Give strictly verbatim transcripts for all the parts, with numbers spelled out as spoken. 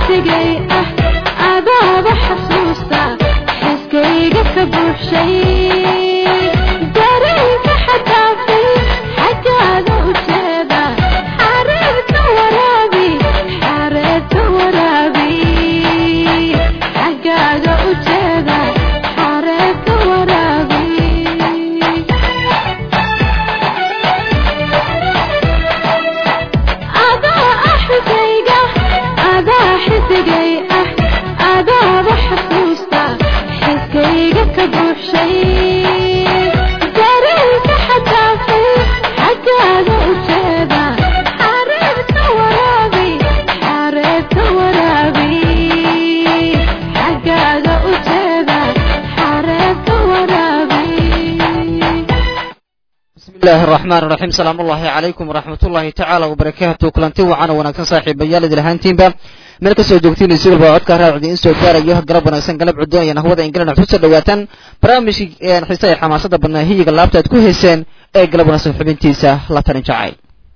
الله الرحمن الرحيم. سلام الله عليكم ورحمة الله تعالى وبركاته. كلنتي وعنا ونكسن صاحب بيال دلهانتين با مركز سوجوكتين يسير بعد كهرب عدين سو كار أيها قرب ونكسن قلب عدوان ينهوض إنجلنا حسد دواتن برامج حساء حماسة بنا هي قلبت تكون حسين قلب ونكسن حبين تيسا لا تنجعي.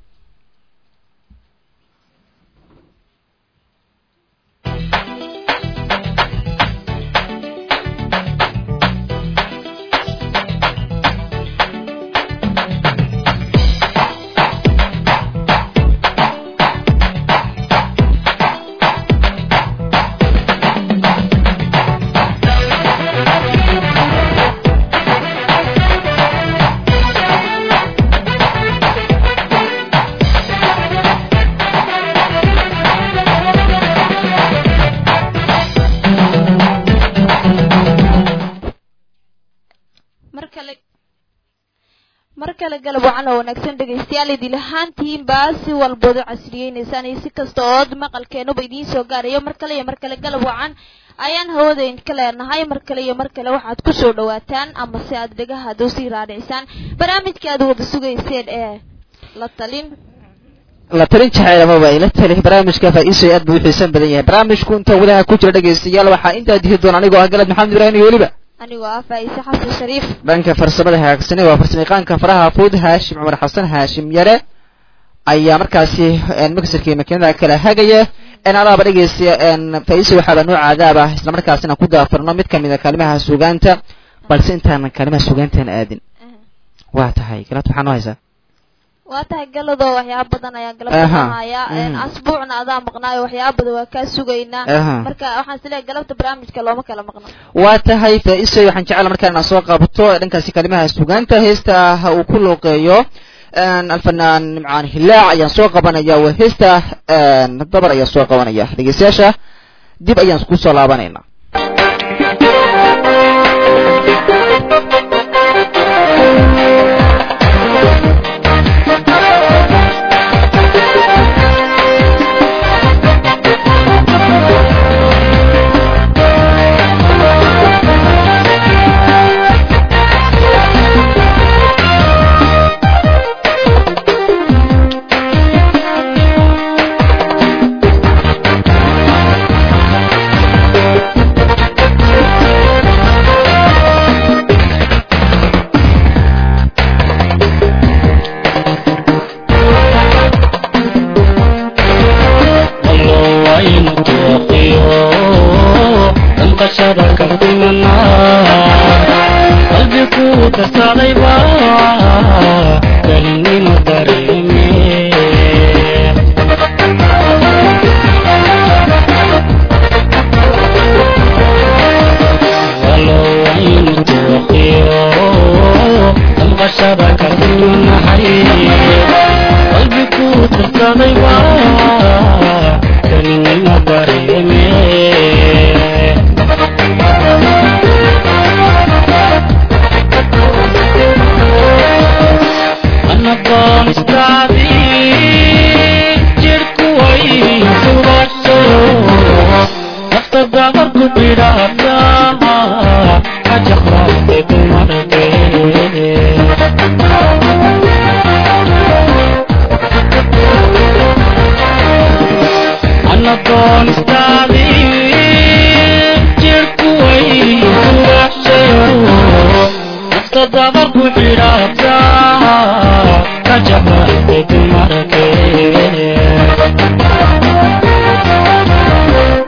markale galab waxaan oo wanaagsan dhageystayaal idil ahaantiin baasi walboodo casriyeynaysan si kasta oo maqalkeenu ba idiin soo gaarayo markale iyo markale galab waxaan ayaan hawada in kala nahay markale iyo markale waxaad ku soo dhawaataan ama si aad dhagaha doosi raadaysan barnaamijka aad wada sugayseen ee la talin la talin jacayl ama waa ila talin barnaamijka faa'iiso aad buu xiisan badan yahay barnaamijku inta wadaha ku jira dhageystayaal waxa inta dihi doon anigoo ah galad maxamed ibraahim iyo waliba anigoo ah Faaiisa Xasan Shariif dhanka farsamada hagaagsan waa farsamayaqaanka faraha Fuud Haashim Umar Xasan Haashim Yare ayaa markaasi aan maksirkii makiinada kala hagaya in alaaba dhageysiya in Faaiisa waxa noo caadaaba isla markaasina ku daafarno mid kamid ah kalimaha suugaanta balse intaan kalimaha suugaanta aadin waa tahay galad waxaan haysaa waa tahay galado waxyaabo badan ayaa galabta in asbuucna adaa maqnaayo waxyaabo badan waa ka sugaynaa marka waxaan isleeyahay galabta barnaamijka looma kala maqno waa tahay Faaiisa waxaan jecel markaan soo qabto dhankaasi kalimaha suugaanta heesta uu ku looqeeyo ان الفنان معان هلاع ayaan soo qabanaya waa heesta dabar ayaa soo qabanaya dhageystayaasha dib ayaan ku soo laabanayna شبكة النار قلبك تستغيبا كلمي مدرمي ولو عين توقيو تلقى شبكة النار قلبك تستغيبا كلمي مدرمي نظام استعدي جركوي سواسو افتضى مركو براتا اجخرا بكمارتي نظام استعدي جركوي سواسو افتضى مركو براتا جبهة مركز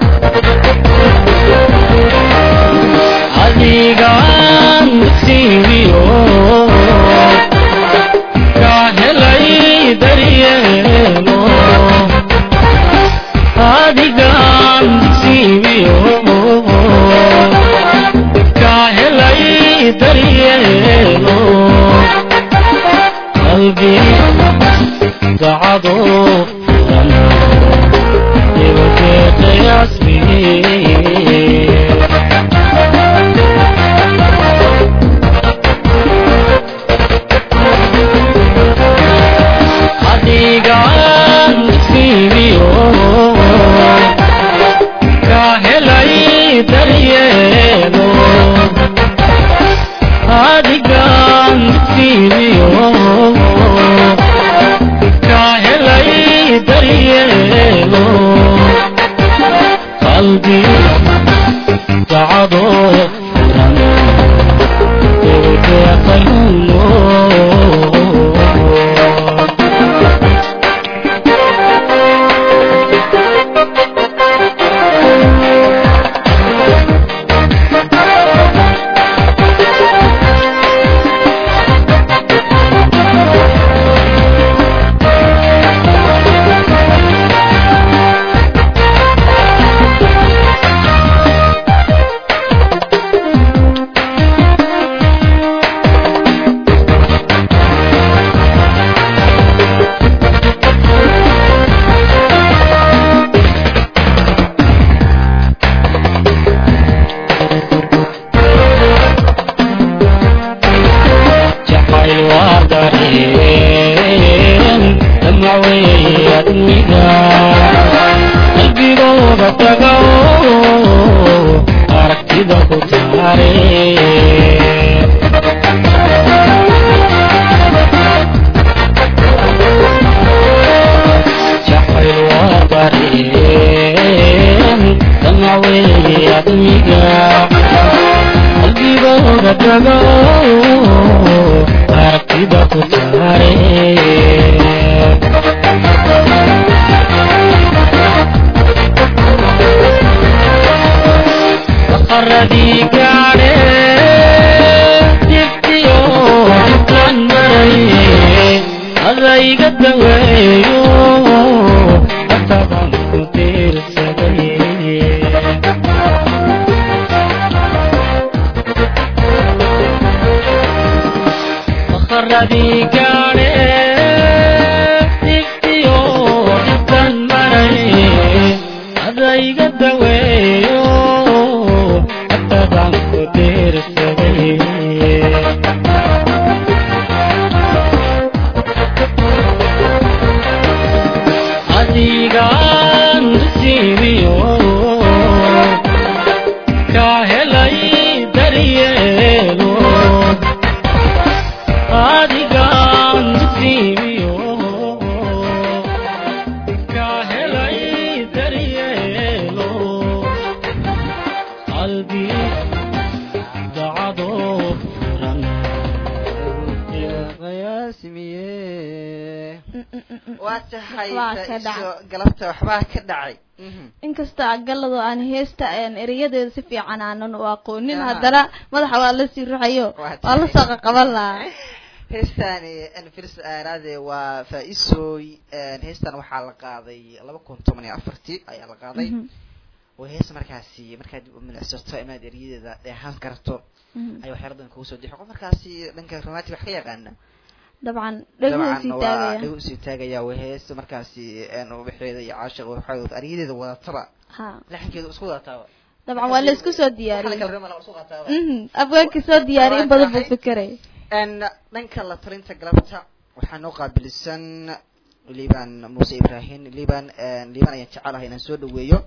adigaan siibiyo ka helay daryeelo adigaan siibiyo ka helay daryeelo qalbi dacado furan oo deeqayno inkasta galado aan heesta aan eriyadeeda si fiican aanan u aqoonin haddana madaxa waa la sii ruxayo waa la soo qaban lahaa heestani an firs aaraade waa faa'iisooy heestan waxaa la qaaday laba kun toban iyo afartii ayaa la qaaday oo hees markaasi markaad u milicsato inaad eriyadeeda dheehan karto ay waxyaaladan kugu soo dixo qof markaasi dhanka romantic wax ka yaqaana dabcan dhagu si taagaya dhagu si taagaya wahees markaasi aan u bixiyay caashiq waxay ariyadeeda wadataba ha laxankeedu isku wadataa dabcan waa la isku soo diyaariyay mhm abwaanka soo diyaariyay badan buu fikiray an dhanka la talinta galabta waxaan noo qaabilisan liban Muuse Ibrahim liban liban ayaan jecelahay inaan soo dhaweeyo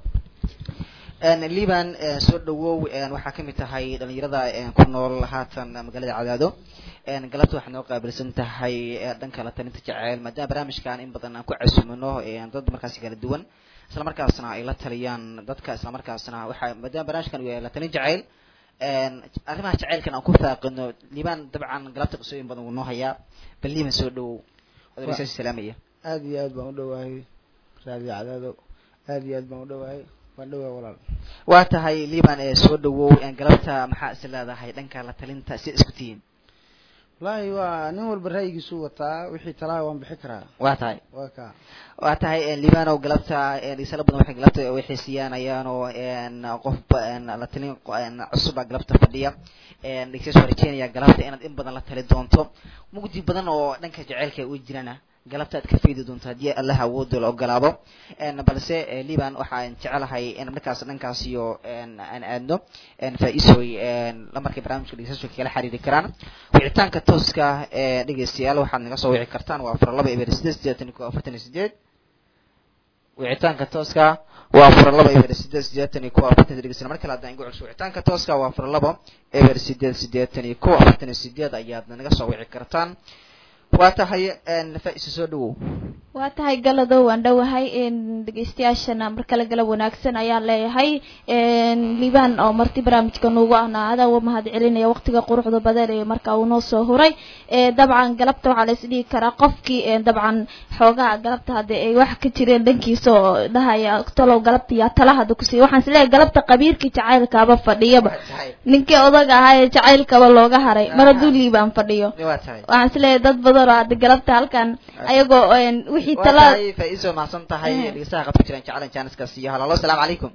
an liban soo dhawow waxaa kamid tahay dhalinyarada ku nool haatan magaalada Cadaado een galabta waxaan noo qaabilsan tahay dhanka la talinta jacayl maadaama barnaamijkan in badan aan ku casuumno ee dad markaas kala duwan isla markaasna ay la taliyaan dadka isla markaasna waxa maadaama barnaamijkan uu la talin jacayl een arrimaha jacaylkan aan ku faaqino liban dabcan galabta qisooyin badan uu noo hayaa bal liban soo dhawow wadaasha salaamaya aad iyo aad baan u dhawahay raadi Cadaado aad iyo aad baan u dhawahay waan dhawahay walaal waa tahay liban ee soo dhawow een galabta maxaa is leedahay dhanka la talinta si isku tiin والله وأنا أول برهاي جسوة وحي ترى وان بحكرها واتاي وكا واتاي ليبان وقلبتها رسالة بدنا وحي قلبتها وحي سيان أيانو إن قف إن لاتلين إن عصبة قلبتها فدية إن لكسس وريتين يا قلبتها إن إن بدنا لاتلين دونتو ممكن بدنا ونك جعلك وجرنا galabta aad ka faydi doonto haddii allah awoodda la ogolaado balse liban waxaan jecelahay in markaas dhankaas iyo aan aadno faa-iisooy lamarkay barnaamijka dhegeystayaasha kala xiriiri karaan wicitaanka tooska ee dhegeystayaal waxaad naga soo wici kartaan waa afar laba eber sideed siddeetan iyo kow afartan iyo sideed wicitaanka tooska waa afar laba eber sideed siddeetan iyo kow afartan dhegeystayaal mar kale haddaan igu celsho wicitaanka tooska waa afar laba eber sideed siddeetan iyo kow afartan iyo sideed ayaad naga soo wici kartaan waa tahay faa-iisa soo dhawow waa tahay galado waan dhowahay dhegeystayaashana mar kale galab wanaagsan ayaan leeyahay liban oo marti barnaamijka nuugu ahna adaa uga mahad celinaya waqtiga quruxda badan ee marka uu noo soo huray dabcan galabta waxaa la isdhihi karaa qofkii dabcan xoogaha galabta hadda ay wax ka jireen dhankiisa oo dhahaya talow galabta yaa tala hadda kusiiya waxaan isleeyahay galabta qabiirkii jacaylkaaba fadhiyaba ninkii odaga ahaa ee jacaylkaba looga haray mar hadduu liban fadhiyo waxaan isleeyahay dad badan oo hadda galabta halkan ayagoo wixii tala faa-iiso mahadsan tahay dhegeystaha qabka jiran jeclan jaaniskaas iyo halaalo asalaamu calaykum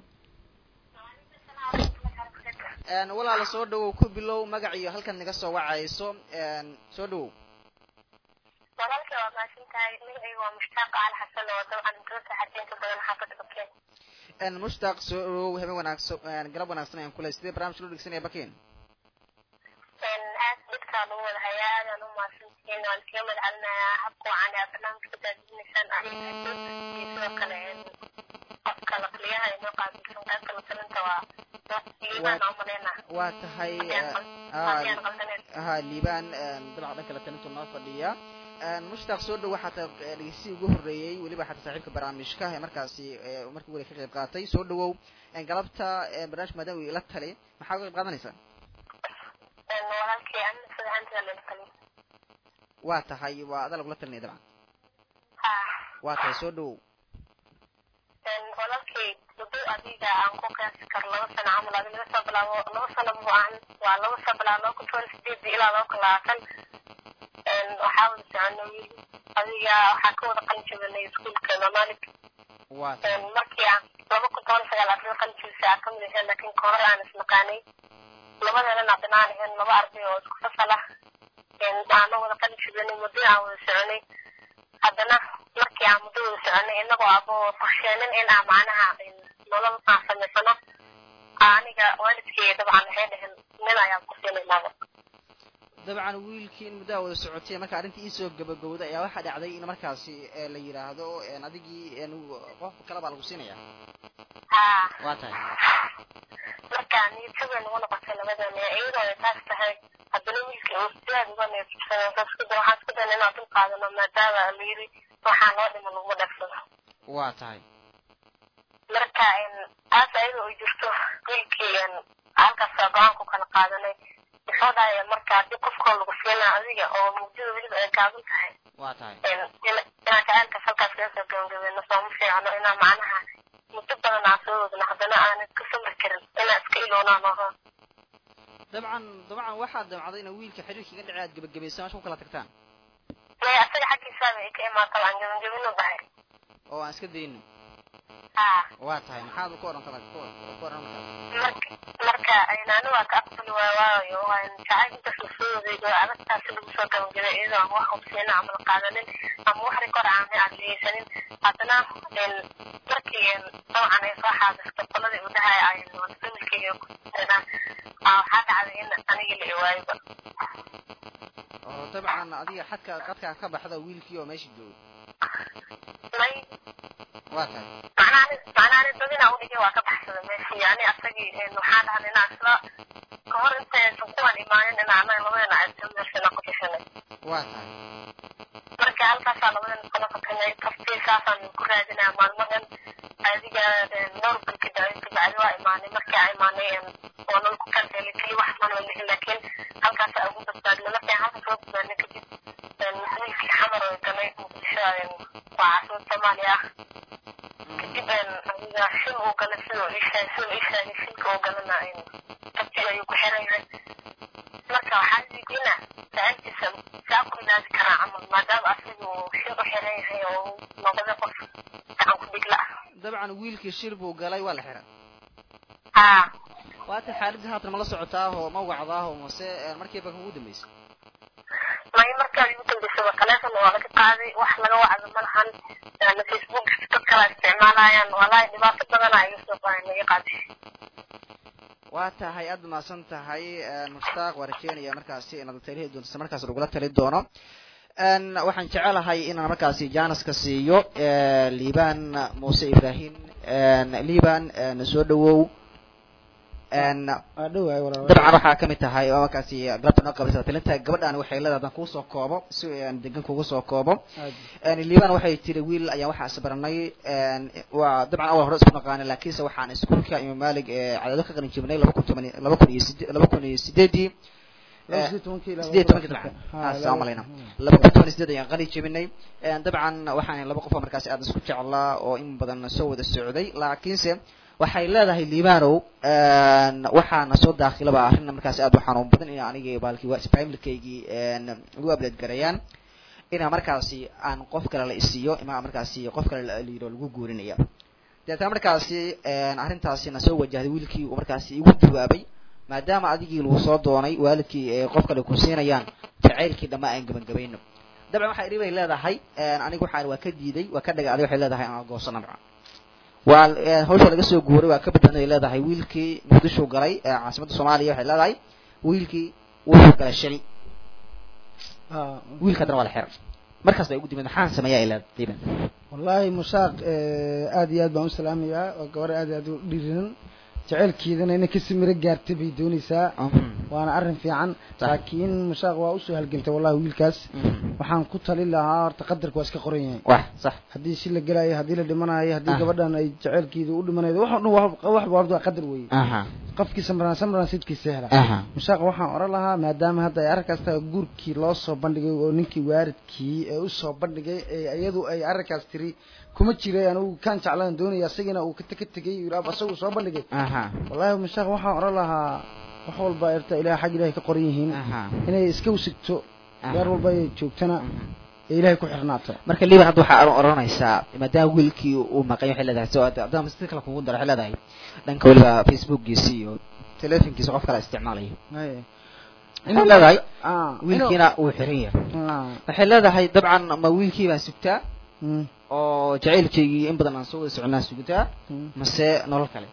walaala soo dhawow ku bilow magac iyo halkan naga soo wacayso soo dhawow walaalka waa mahadsan tahay magacayga waa mushtaaq al xasan oo dabcan dadka xarjeynta badan xaafada bakeen mushtaaq soo dhawow haben wanaagsan galab wanaagsan ayaan kulay sidee barnaamijka loo dhegeysanaya bakeen aad dadkaa lagu wada hayaa aadaan u mahadsantihiin waan kaga madcelinayaa habka wacan aa barnaamijka daadinaysaan aniga iyo sidoo kale qofka laqliyaha inoo qaabilsan qaybta la talinta waa liibaan oo maleyna waa tahay ha liibaan dabca dhanka la talintu noo fadhiya mushtaaq soo dhow waxaa tahay dhegeysigii ugu horreeyey weliba xataa saaxiibka barnaamijka ee markaasi markii weli ka qayb qaatay soo dhawow galabta barnaamijka maadaama uu ila tali maxaa uga qayb qaadanaysaa walaalkii aniga sadaxantiga lala talin waa tahay waa adaa lagula talinaya dabcan waa tahay soo dhawow walaalkii muddo adiga aan ku qiyaasi karo laba sano camal adi laga soo bilaabo laba sano bu aan waa laba soo bilaabo laba kun toban sideedii ilaa laba kun labaatan waxaa wada soconay wiil adiga waxaa ka wada qalin jabinay iskuulka mamalik markii aan laba kun toban sagaal afrika qalin jabisa aan kamid ahayn laakiin kahor aan isnaqaanay labadeedana binaan ahayn laba arday oo isku fasal ah aana wada qalin jabinay muddo aan wada soconay haddana markii aan muddo wada soconay inagoo abo qorsheenin in aan macnaha nolol aan samaysano aniga waalidkii dabcan waxay dhaheen nin ayaan ku siinaynaba dabcan wiilkii in muddaa wada socotay marka arrintii iisoo gabagowda ayaa waxaa dhacday in markaasi la yidhaahdo adigii qof kale baa lagu siinaya ha waa tahay marka niyadjabay nagu noqotay labadeena iyadoo ay taas tahay haddana wiilkii uu sidaad uga neefsanay waxaan isku dayna inaan dul qaadano maadaama la yiri waxaa loo dhima laguma dhaafsado waa tahay marka taas ayada oo jirto wiilkii halkaasa go-aan ku kala qaadanay wuxuu dhahay marka haddii qofkoo lagu siinaa adiga oo mugdida weliba ay gaaban tahay waa tahay inaan jacaylkaas halkaas kaga soo gabagabeyno sooma fiicno inaan macnaha muddo badan aan soo wadno haddana aanan ka samri karin inaan iska iloonaan oho dabcan dabcan waxaad damcday ina wiilka xiriirka iga dhacay aad gabagabaysa meesha ku kala tagtaan maya asaga xaggiisaaba ay ka imaataba aan gabagabino bahay oo aan iska dayno ha waa tahay maxaad ku oran kala ku oran marka marka aynaanu waa ka aqbali waay waayo waan jacayl intaas la soo waday oo adagtaasi lagu soo gabagabay iyadoo aan wax hubsiina ama la qaadanin ama wax rikoor aan aan liyeysanin haddana markii dabcan ay soo xaadisto qoladii u dhahay ay familkeyga ku jiraan waxaa dhacday in aniga la iwaayoba oo dabcan adiga xadka qadka ka baxda wiilkii oo meesha joogay may waa tahay macnaha macnaha dadina u dhigay waa ka baxsada meesha yani asagii waxaa dhacday inaan isla kahor intaysan kuwan imaanin in anaga labadeena aysan meeshana ku tashanay waa tahay marka halkaasaa labadeena kala fakanay kaftii saasaan ku raadinaya maalmadan adiga dhowr bil kadib kabacdi waa imaanay markii aan imaanay waa nala ku kanseelay keli wax mana lihin laakiin halkaasa ugu badbaadnay markii aan halka soo badbaadnay kadib wiilkii xamar oo galay muqdisho waa caasimad soomaaliya ah kadib adiga shil uu galay sidoo ishaag sidoo ishaagay shilka uu galana kabtiga ayuu ku xiran yahay marka waxaa diidina saciibtiisa saa ku ilaabi karaa camal maadaama asaga uu shil u xiran yahay oo noqday qof gacan ku dhigla ah dabcan wiilkii shil buu galay waa la xiran ha waata xaaladda haatan ma la socotaa oo ma wacdaa oo mase markiiba kugu dambeysay may markaad igu dambeysaba taleefon waa laga qaaday wax laga wacdo malahan facebook dad kala isticmaalayaan walahi dhibaato badan ay soo baahan laga qaaday waa tahay aad maasan tahay mustaaq warjeeniya markaasi inaad taliye doonto markaas lagula tali doono an waxaan jecelahay inaan markaasi Janiska siiyo Liban Muuse Ibrahim Liban soo dhawow an adhowaay walaal dabcan waxa kamid tahay oo markaasi galabta noo qabatay talinta gabadhan waxay leedahay ku soo koobo si aan degan kugu soo koobo an Liban waxay tiri wiil ayaa waxa asbaranay an waa dabcan awal hore isku naqaan laakiinse waxaan iskuulka Imam Malik ee cadad ka qarin jibnay laba kun iyo sideed sideed tobankii dabcan assalaamu alaykum laba kun iyo sideed ayaan qali jibinay dabcan waxaan laba qof markaasi aad isku jeclaa oo in badan soo wada socday laakiinse waxay leedahay Liibanow waxaana soo daaqilaba arrin markaasi aad waxaan u badan in aniga baalkii waa family-kaygii ugu update garayaan ina markaasi aan qof kale la isiyo ima markaasi qof kale la liiro lagu guurinaya dadka markaasi arrintaasina soo wajahday wiilkii uu markaasi igu jawaabay maadaama adigii lagu soo doonay waalidkii qof kale ku siinayaan jaceylkii dhama aan gaban gabayno dabcan waxay ribay leedahay anigu waxaan waa ka diiday waa ka dhagaaday waxay leedahay aan goosano waa hawsha laga soo guuray waa ka badbaday leedahay wiilkii Muqdisho galay caasimadda Soomaaliya waxay leedahay wiilkii wuxuu galay shani ah wiilka dara wala xir markaas ay ugu dimid maxaan sameeyaa ilaa diiban wallahi musaaq aad iyo aad baan u salaamayaa oo gabar aad aad u dhiirin jaceelkeedana inay ka simira gaartay bay doonaysaa waana arrin fiican laakiin musaaq waa u soo halgantay wallahi wiilkaas waxaan ku tali lahaa horta qadarku waa iska qoran yahay wax sax hadii si la galaayo hadii la dhimanayo hadii gabadhan ay jaceelkeedu u dhimanaydo wax dhan wax wax qadar weey aha qofkii samraan samraan sidkiisa hela musaaq waxaan oran lahaa maadaama hadda ay arkaas tahay guurkii loo soo bandhigay oo ninkii waaridkii ee u soo bandhigay ee iyadu ay arkaas tiri kuma jiray anigu kan jeclaan doonaya asagina uu ka tagay yiraab asagu soo bandhigay aha wallahi musaaq waxaan oran lahaa wax walba irta ilaahay xaq ilaahay ka qoran yihiin inay iska usigto gaar walba ay joogtana ilaahay ku xirnaato marka Liban hadda waxa aan oranaysaa maadaama wiilkii uu maqay waxay leedahay soo aad ama sidoo kale kugu daro waxay leedahay dhanka waliba Facebook-giisa iyo telefonkiisa qof kale isticmaalayo inuu leedahay wiilkiina uu xiran yahay waxay leedahay dabcan ma wiilkii baa sugtaa oo jaceylkeygii in badan aan soo wada soconaa sugtaa mase nolol kale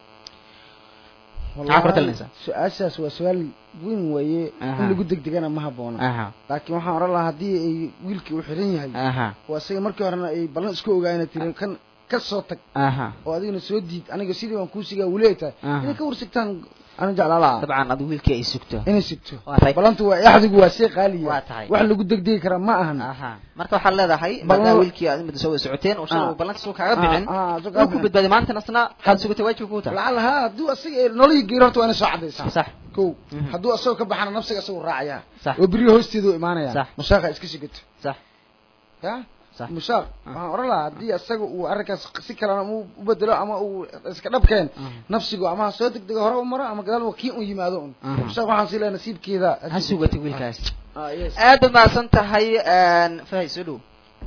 والله سؤالش وسؤال وين ويه كل جد دقنا ما هبونا لكن وحنا نرى الله هدي ويلك وحرينها واسيء مركب أنا بلن سكوا جاينا ترى كان كصوتك وهذين سودي أنا قصيدي وانكوسي جوليته إذا كورسكتان أنا جعل الله طبعا هذا ويلك أي سكته إني سكته بلن تو يحد جوا سيء غالي واحد اللي جد دقيق كرام ما أهنا مركب حل هذا حي بدنا ويلك يعني بتسوي ساعتين وشلون بلن سوق عقبين وكم بدنا ما أنت نصنا هذا سكته واجب كوتا لعلها دو أسيء نولي جيرت وأنا صعد صح كو هدو أسوق كبحنا نفسك أسوق راعية وبريه هستي دو إيمانيا صح مشاغل إسكشي قلت صح يا صح مشاغل أورلا دي أسوق وأركز سكر أنا وبدلا أما وإسكناب كان نفسي جو أما صوتك ده هراء مرة أما قال وكيء يمادون مشاغل حنصير نصيب كذا هسوق تقول كاس آه ما سنت هاي أن فهي سلو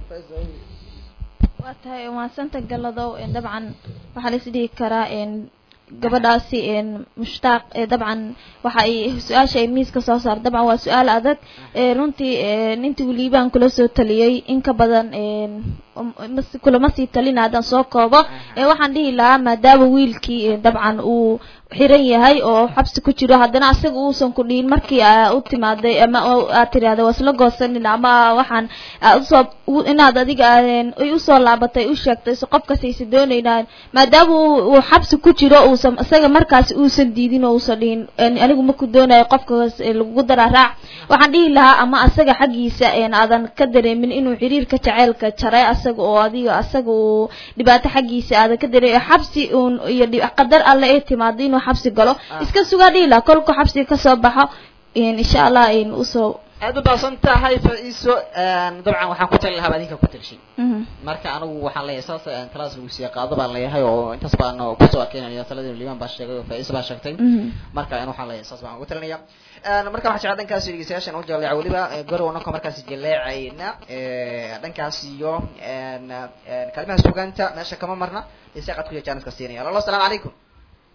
واتهاي ما سنت قلدو إن طبعا وحليس دي كرا إن gabadhaasi een mushtaaq ee dabcan waxa ay su'aasha miis ka soo saar dabcan waa su'aal adag ee runtii ee intii Liban kula soo taliyay in ka badan een kula ma sii talinaadan soo koobo ee waxaan dhihi lahaa maadaama wiilkii dabcan uu xiran yahay oo xabsi ku jiro haddana asaga uu san ku dhiin markii uu timaaday ama aad tiraahdo wasla goosanin ama waxaan soo inaad adiga ay u soo laabatay u sheegtay soo qofka saysi doonaynaan maadaama uu xabsi ku jiro uu asaga markaas uu san diidin oo uu soo dhiin anigu ma ku doonayo qofkaas lagu daraac waxaan dhihi lahaa ama asaga xaqiisa een aadan ka dareemin inuu xiriirka jaceelka jaray asaga oo adiga asaga uu dhibaato xaqiisa aad ka dareeyo xabsi iyo qadar alle ee timaadin xabsi galo iska sugaa dhila kolku xabsi ka soo baxo insha Allah in u soo aad u baasantaa hay faiiso dabcan waxaan ku tali lahaa adinka ku talshay marka anigu waxaan leeyahay saas aan class ugu sii qaado baan leeyahay oo intaas baan ku soo keenay taladii Liban baa sheegay oo faiiso baa sheegtay marka aan waxaan leeyahay saas baan ugu talinaya marka waxaan jeclaan dhankaas dhigaysan oo jeclay waliba garoona ka markaas jaleecayna dhankaas iyo kalimaha suugaanta meesha kama marna isaaqad ku jaanis ka siinaya Allah salaamu alaykum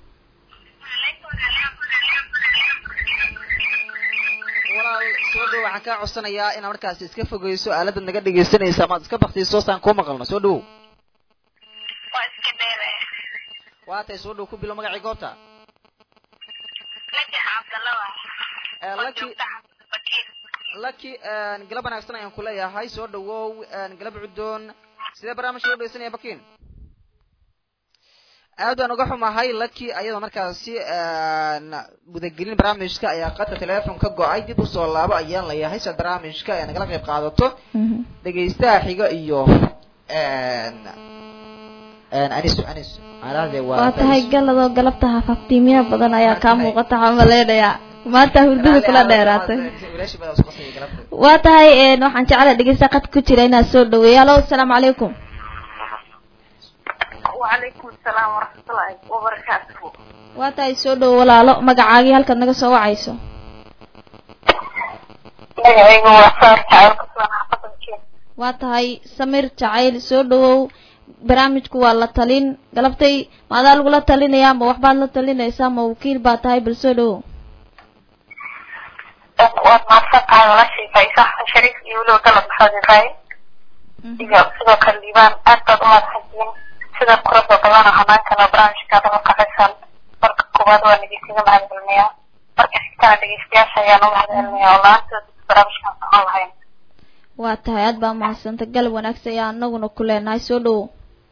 walaal soo dhaw waxaan kaa codsanayaa inaad markaasi iska fogeyso aalada naga dhegeysanaysa ama iska baktiiso saan kuu maqalno soo dhawow waa iska dheere waa tay soo dhow ku bilo magacii goobta laki cabdallah laki laki galab wanaagsan ayaan kuleeyahay soo dhawow galab cudoon sidee barnaamijka loo dhegeysanaya bakiin aad baan uga xumahay laki ayadoo markaasi gudagelin barnaamijka ayaa qadka teleefon ka go-ay dib usoo laabo ayaan leeyahay si barnaamijka ay nagala qayb qaadato dhegeystaha xiga iyo anis anis waa tahay galadoo galabta hafaftiimiya badan ayaa kaa muuqata waxaan maleynayaa maanta hurdada kula dheeraatay waa tahay waxaan jeclahay dhegeysta qad ku jira inaad soo dhaweeyo alo asalaamu calaykum وعليكم السلام ورحمة الله وبركاته waa tahay soo dhawo walaalo magacaagii halkaad naga soo wacayso magacaygu waa saar jacayl kusoo xaafadalkeen waa tahay samir jacayl soo dhawow barnaamijku waa la talin galabtay maadaa lagula talinayaa ma waxbaad la talinaysaa ma wakiil baa tahay bal soo dhawow waad mahadsan tahay walaashii faisax shariif iyo weliba galab maxamed ibraahim iyo sidoo kale liibaan aad baad u mahadsantihiin sida quruxda badan oo hanaankana barnaamijka adaba kaxaysan marka koowaad waa dhegeysiga mahadcelinayaa marka xigtana dhegeystayaasha ayaan u mahadcelinayaa oo la-aantood barnaamijkaan socon lahayn waa tahay aad baa mahadsanta galab wanaagsan ayaa anaguna ku leenahay soo dhawow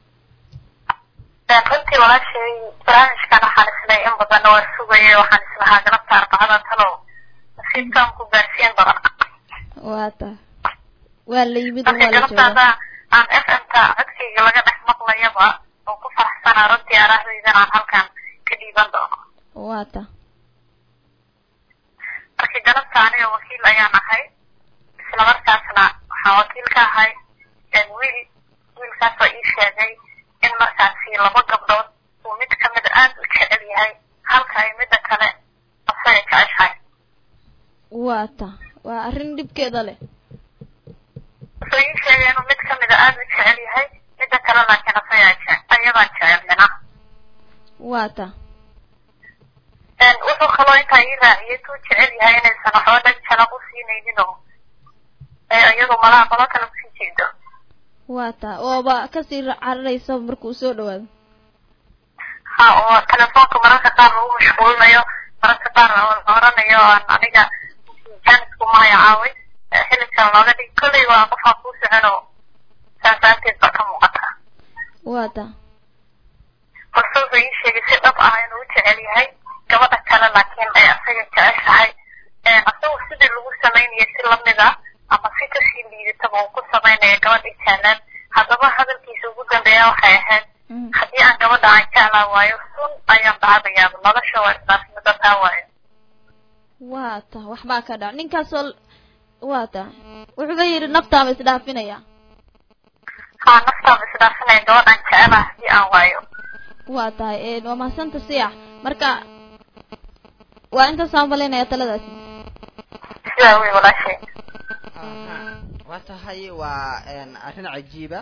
runtii walaashay barnaamijkan waxaan islay in badanna waa sugayay waxaan islahaa galabta arbacada talow nasiibkaan ku gaarsiin badan waa tahay waa la yimid marka galabtaada aan f m ta codkayga laga dhex maqlayaba oo ku faraxsanaa runtii araahdaydana aan halkan ka dhiiban doono waa ta marka galabta aniga wakiil ayaan ahay isla markaasna waxaan wakiil ka ahay wiil wiilkaas oo ii sheegay in markaasi laba gabdhood uu mid kamida aad u jecel yahay halka ay midda kale asaga jeceshahay waa ta waa arrin dhibkeeda leh wuxuu ii sheegay inuu mid kamida aad u jecel yahay midda kale laakiin asagaa jecel ayadaa jecel mina waa ta wuxuu kaloo intaa ii raaciyay tuu jecel yahay inaysan waxba dhag jalaq u siinaynin oo iyadu malaha qolo kale kusii jeedo waa ta ooba kasii cararaysa markuu soo dhawaado ha oo telefoonka mararka qaar lagu mashquulinayo mararka qaar oranayo aan aniga jaanisku mahaya caaway xilibkan looga dhig kollay waa qofaa kuu socon oo saas aanteed baa ka muuqata waa ta balse wuxuu ii sheegay si dhab ah inuu u jecel yahay gabadha kale laakiin ay asaga jeceshahay asagu sidii lagu samaynaya si lamid ah ama si kasii liidataba uu ku samaynaya gabadha jeclaan haddaba hadalkiisa ugu dambeeya waxay ahayd haddii aan gabadha aan jeclaa waayo sun ayaan dhacdayaaba nolosha waa isdaafnida taa waayo waa ta waxbaa ka dhac ninkaasoo waa ta wuxuuba yidhi naftaaba isdhaafinaya ha naftaaba isdhaafinaya gabadhaan jecelaha haddii aan waayo waa tahay waa mahadsanta siyax marka waa intaasaan malinaya taladaasi sidaa wey walaashay waa tahay waa arrin cajiiba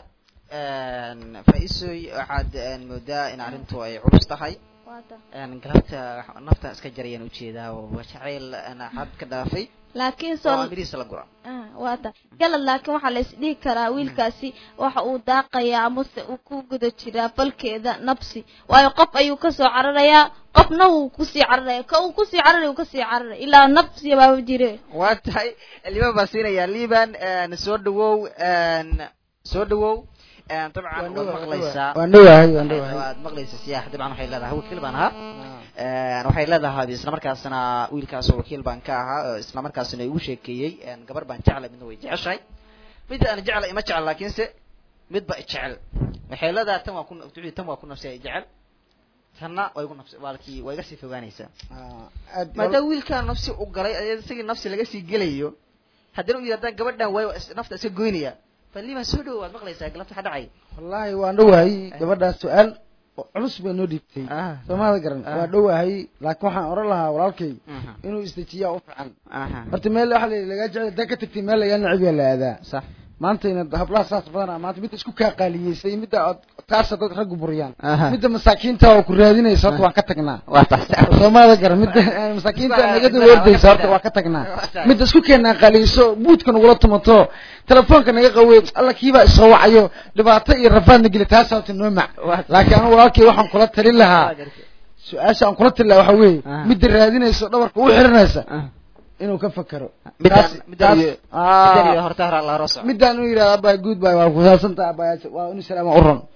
faisoy waxaad moodaa in arrintu ay culus tahay galabta nafta iska jarayaan ujeedaa oo jacayl xad ka dhaafay laakiin soo amiriisa la gura waa ta galad laakiin waxaa la isdhihi karaa wiilkaasi waxa uu daaqayaa amase uu ku guda jiraa falkeeda nabsi waayo qof ayuu kasoo cararayaa qofna wuu kusii cararaya ka uu kusii cararay uu kasii cararay ilaa nabsiya baaba jire waa tahay liban baa siinaya liban soo dhawow soo dhawow طبعا مقليسا واندوهاي واندوهاي waad maqlaysa siyaah dabcan waxay leedahay wakiil baan ahaa een waxay leedahay isla markaasna wiilkaas oo wakiil baan ka ahaa isla markaasna uu sheekeeyay een gabar baan jeclay midna way jeceshay mid aan jeclay ima jecel laakiin se mid ba jecel waxay leedahay tan waa ku tuuci tan waa ku nafsi jecel tanna way ku nafsi walkii way iga sii fogaanaysa maada wiilka nafsi u galay isagii nafsi laga sii gelayo haddii uu yiraahdo gabadhan way nafta iska goynaya فاللي سو دو waad maqlaysaa galabta waxa dhacay wallahi waan dhawahay gabadhaas su'aal culus bay noo dhigtay Soomaaliya garan waa dhawahay laakiin waxaan oran lahaa walaalkay inuu istajiyaa u fiican horta meel waxa laga jecel dadka tagtay meel laga nacib yaa laada sax maanta ina hablaha saas badan maanta mid isku ka qaaliyeysay mid taas dad rag buriyaan mid masaakiinta oo ku raadinaysa horta waan ka tagnaa waa taxtaa Soomaalida gar mid masaakiinta naga doordaysa horta waan ka tagnaa mid isku keenaa qaaliyeysoo buudkan ugu la tumato telefoonka naga qawey alla kiiba isoo wacayo dhibaato iyo rafaad nagila taas horta noo mac laakiin anigu walaalkay waxaan kula talin lahaa su'aasha aan kula talin lahaa waxa weeye mid raadinayso dhabarka u xiranaysa inuu ka fakaro midaan midaan midaan horta hore la raaso midaan uu yiraahdo baa good baa waa ku saabsanta baa waa inu salaama u ron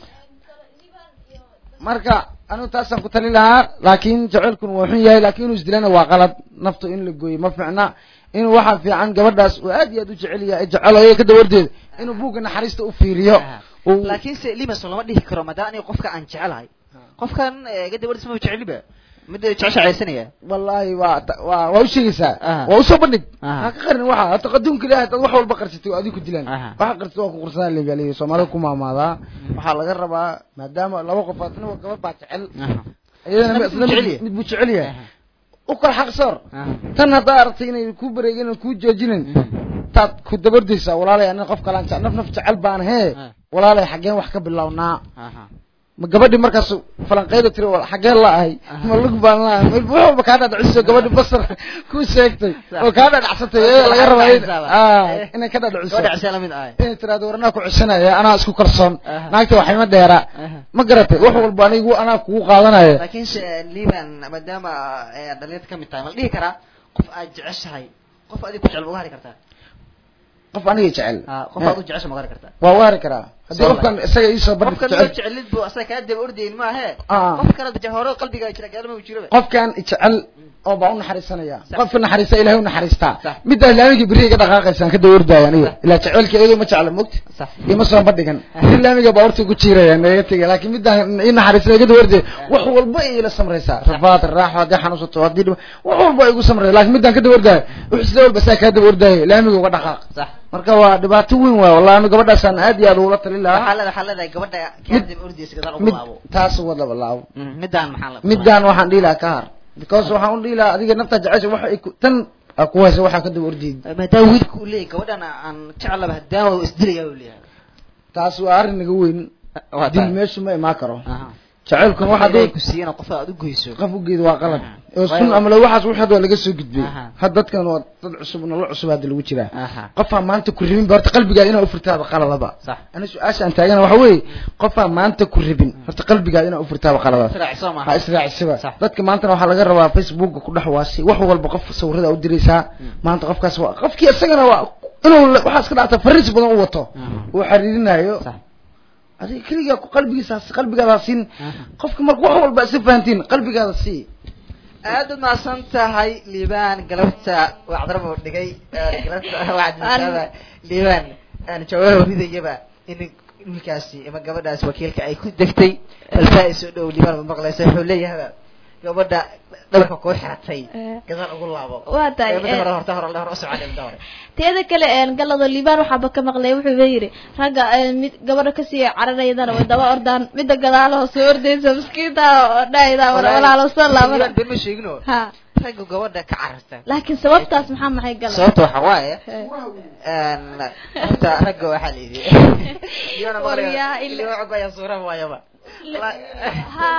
marka anu taasan ku talin lahaa laakiin jaceelkun waa xun yahay laakiin inuu isdilana waa qalad naftu in la gooyo ma fiicna inuu waxa fiican gabadhaas oo aad iyo aad u jecel yahay jecelayo ka dawardeed inuu buuga naxariista u fiiriyo laakiin se limas lama dhihi karo madaan qofka aan jecelahay qofkan ga dawardiis ma jeceliba mid jeceshaysanaya wallahi waa waa waa u sheegaysaa waa u soo bandhig ha ka qarin waxa taqadumka ilaahay dad wax walba qarsatay oo adigu dilaan waxa qarsatay waa ku qursanaa leegalay Soomaaliya ku maamaada waxa laga rabaa maadaama laba qof aadna gabadh baa jecel ayadana mid buu jecel yahay u kala xaq sar tan hada aragtay inay ku bareegeen ku joojineen taad ku dabardaysa walaalay aan qof kala naf naf jecel baan hee walaalay xageen wax ka bilownaa ma gabadhi markaas falanqeeyda tiri wal xagee la ahay ma lug baan la wuxuu ba ka dhacayso gabadhi basar ku sheegtay oo ka dhacsatay laga rabaa ah inay ka dhacayso oo dhacayso lamid ah in tiraado warna ku cishanaya ana isku karsoon naagta waxay ma dheera ma garatay wax walba anigu ana kugu qaadanaya laakiin liiban maadaama dhalinyarada ka mid tahay ma dhihi karaa qof aad jeceshahay qof adiga ku jecel uga hari kartaa qof aniga jecel qof aad u jeceshahay ma gari kartaa waa waari karaa hadii qofkan isaga ii soo bandhig jecel qofkan jecelid buu asaga ka dib ordeen ma aha qof kale jahoro qalbiga jira gaalma u jiro qofkan jecel oo baa u naxariisanaya qofka naxariista ilaahay u naxariista mid islaamiga bariga dhaqaaqaysan ka dawrdaya aniga ila jecelka iyadoo ma jecel moogta ima soo bandhigan islaamiga baa horta ku jiiraya naga tagay laakiin mid in naxariista iga dawrday wax walba ay ila samraysa rafaad raaxo hadii xanuusato hadii wax walba ay ugu samray laakiin midaan ka dawrday wuxuu sidoo walba saa ka dawrday islaamiga uga dhaqaaq marka waa dhibaato weyn waa wallahi gabadhaasaan aad iyo aad uga talin lahaa xaalada xaalada gabadha ka dib ordaysa gadaal ugu laabo taas wada laabo midaan maxaa la midaan waxaan dhilaa ka har because waxaan u dhilaa adiga nafta jecesha waxa ay tan ku hayso waxa ka dib ordid maadaama wiilku u leeyahay gabadhan aan jecelahay hadaan isdilaya u leeyahay taas waa arrin naga weyn dil meeshu ma imaan karo jaceelkan waxa ay ku siiyeen qof aad u goyso qof u geedo waa qalad oo sun ama waxaas wixii laga soo gudbay had dadkan waa dad cusub nolol cusub hada lagu jira qof maanta ku ribin barta qalbiga inaa u furtaaba qaladaba ana su'aasha aan taagana waxa weey qof maanta ku ribin horta qalbiga inaa u furtaaba qaladaba ha israacisaba dadka maanta waxa laga rabaa Facebook ku dhaxwaasay wax walba qof sawirada u diraysaa maanta qofkaas waa qofkii isagana waa inuu waxa iska dhacta fariis badan u wato oo xariirinayo adiga kaliya ku qalbigiisa qalbigaada siin qofka markuu wax walba si fahantiin qalbigaada si aad ma san tahay liibaan galabta waa cadarmo dhigay galabta waxa liibaan aan jawaab ridayba in wiilkaasi ama gabadhaas wakiilka ay ku degtay alfaaiso dhow liibaan maqlaysa wuxuu leeyahay gabadha dhabarka ku xiratay gadaal ugu laabo waa tahay hore horta hore hore soo cadeyn doore teeda kale een galada liibaan waxa ba ka maqlay wuxuu yiri raga mid gabadha ka sii caranaydan oo daba ordaan mid gadaal oo soo ordaysa miskiinta oo dhaayda walaalo soo laabana bir ma sheegno ha raga gabadha ka cararta laakiin sababtaas maxaa maxay galay sababta waxa waaye een ta raga waxa leeyahay yana maqlay ilaa uga ya suura waayaba ha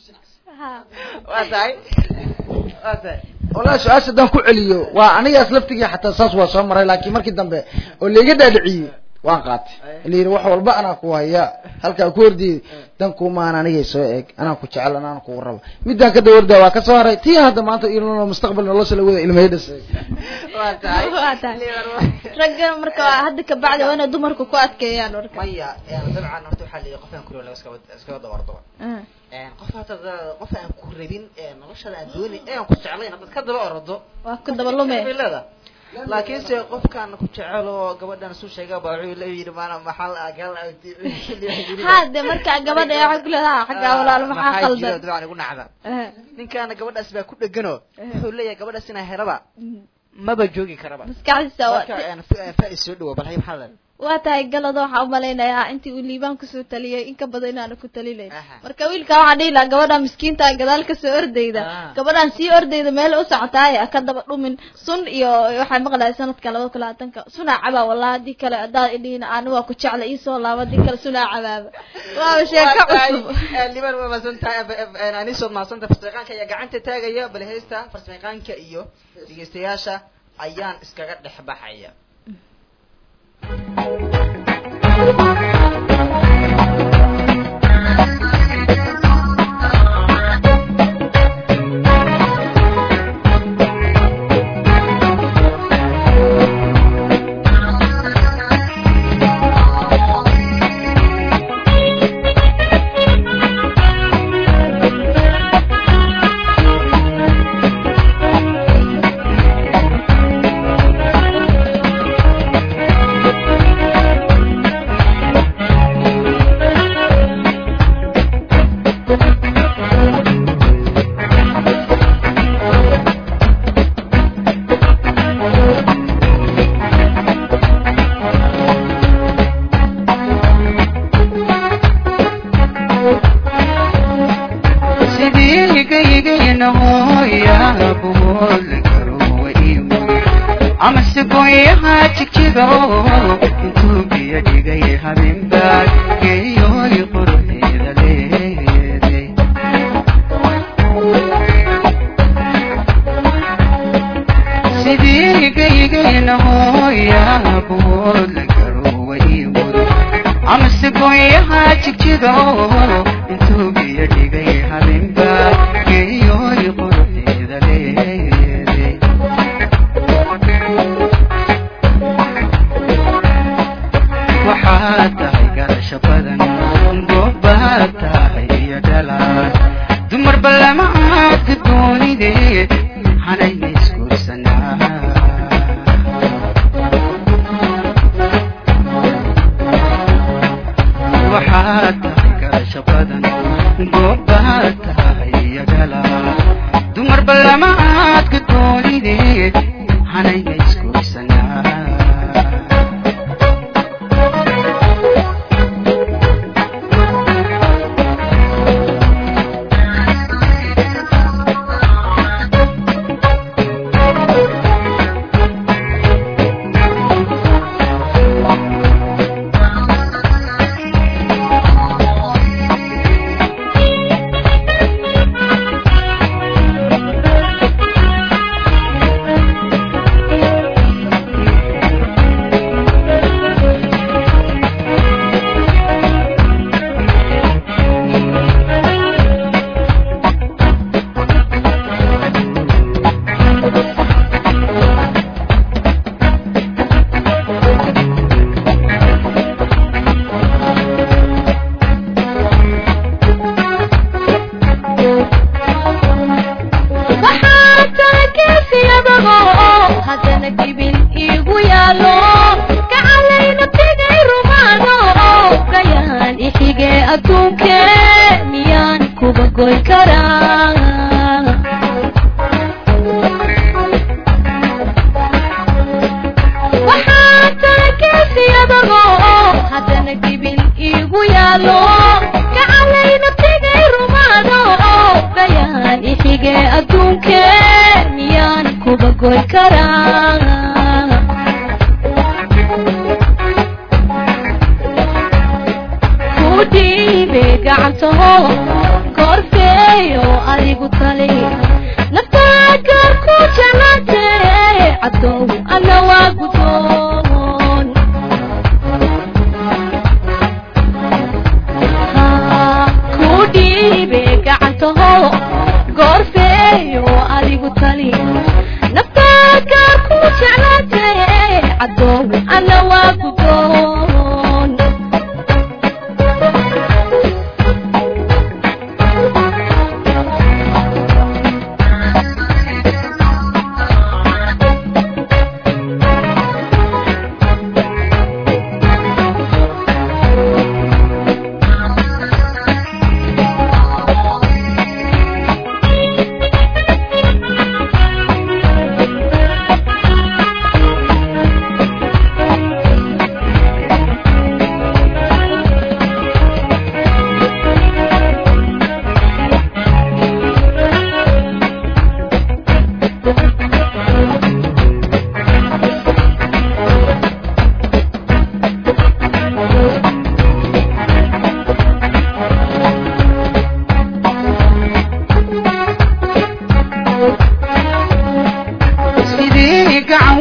waday waday والله سؤال سدان ku celiyo waa aniga aslaftiga xataa saas waa soo maray laakiin markii dambe oo leega dhaadhiciyo waan qaatay leeyahay wax walba ana ku haya halka ku ordii dan ku maan aniga soo eeg ana ku jecel ana ku rabo midaan ka dawarda waa ka soo haray tii hadda maanta ilmo mustaqbal nolosha la wada ilmahay dhasay waday waday raga marka hadda ka bacdi wana dumarku ku adkeeyaan warka maya dabcan horta waxa leeyahay qofkan kuloo laga iska dawardo qof hada qof aan ku rabin noloshada adooni ee aan ku jeclayn dad ka daba ordo waa ku daba lumay laakiin se qofkan ku jecelo gabadhan soo sheegay baa wuxuu leeyahay maana maxal agal hada marka gabadha ay xaq leedahay xaq walaal maxaa qaldan dabcan ugu nacda ninkan gabadhaas baa ku dhagano wuxuu leeyahay gabadhaas inay helaba maba joogi karaba maskaxdiisa waa aan faa'iido dhow bal hay maxal waa tahay galado waxa u maleynayaa intii uu liibaan ku soo taliyay in ka badan inaan ku talileyn marka wiilka waxa dhila gabadha miskiinta gadaal ka soo ordayda gabadhan si ordayda meel u socotaay ka daba dhumin sun iyo waxa maqlay sanadka laba kun iyo labaatan suna caba wallahi di kale adaa idina aan waa ku jeclay isoo laaba di kale suna cabaaba waa sheeko cusub liibaan waa masantahay ani soo maasanta farsameeqaanka ayaa gacanta taagaya bal heesta farsameeqaanka iyo dhageystayaasha ayaan iskaga dhaxbaxaya